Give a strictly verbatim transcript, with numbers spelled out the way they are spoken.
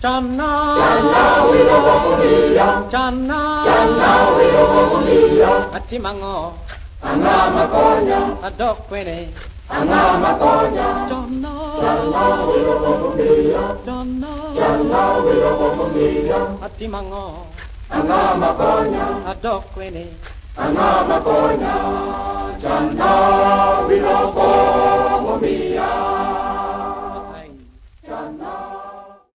Channa, Channa wilo wakulia, Channa, Channa wilo wakulia, Atimango, Anga makonya, Adokwene, Anga makonya, Channa, Channa wilo wakulia, Channa, Channa wilo wakulia, Atimango, Anga makonya, Adokwene, Anga makonya.